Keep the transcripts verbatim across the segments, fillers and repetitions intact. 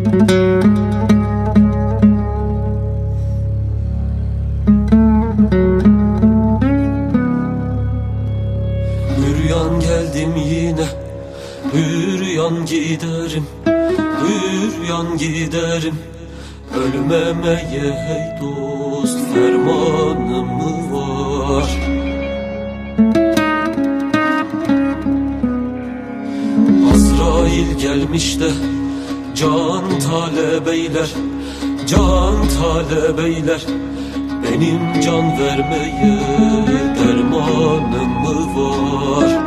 Hüryan geldim yine, hüryan giderim, hüryan giderim. Ölmemeye hey dost fermanım mı var? Azrail gelmiş de can talebeyler, can talebeyler. Benim can vermeye dermanım mı var?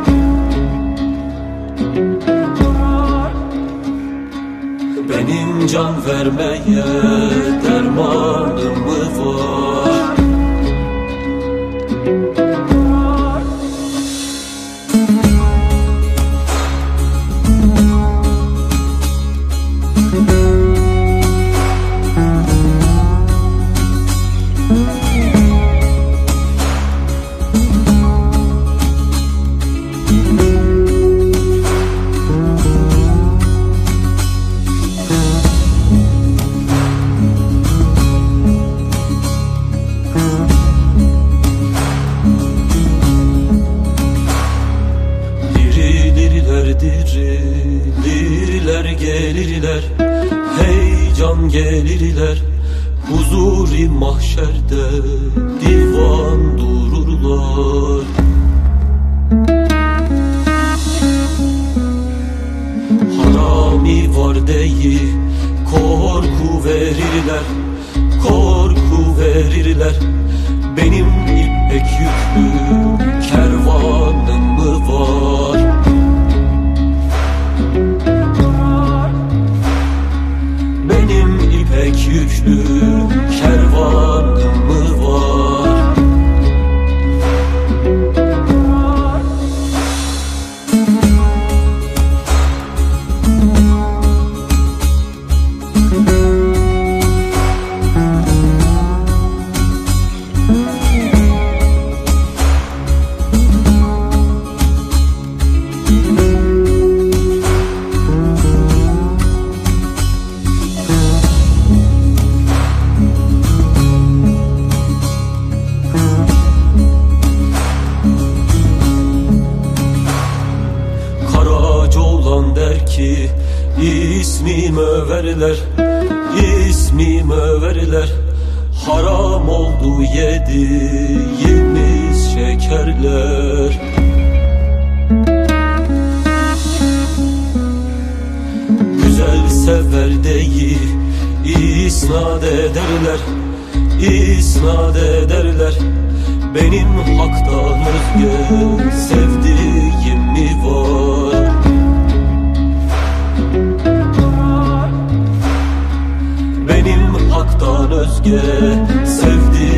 Benim can vermeye dermanım mı var? Diriler gelirler, hey can gelirler. Huzur-i mahşerde divan dururlar. Harami var değil, korku verirler, korku verirler. Benim ipek yüklü kervanım mı var? Pek yüklü kervanım mı var? Der ki ismimi överler, ismimi överler. Haram oldu yediğimiz şekerler. Güzel sever değil isnat ederler, isnat ederler. Benim haktan özge sevdiğim mi var? Benim haktan özge sevdiğim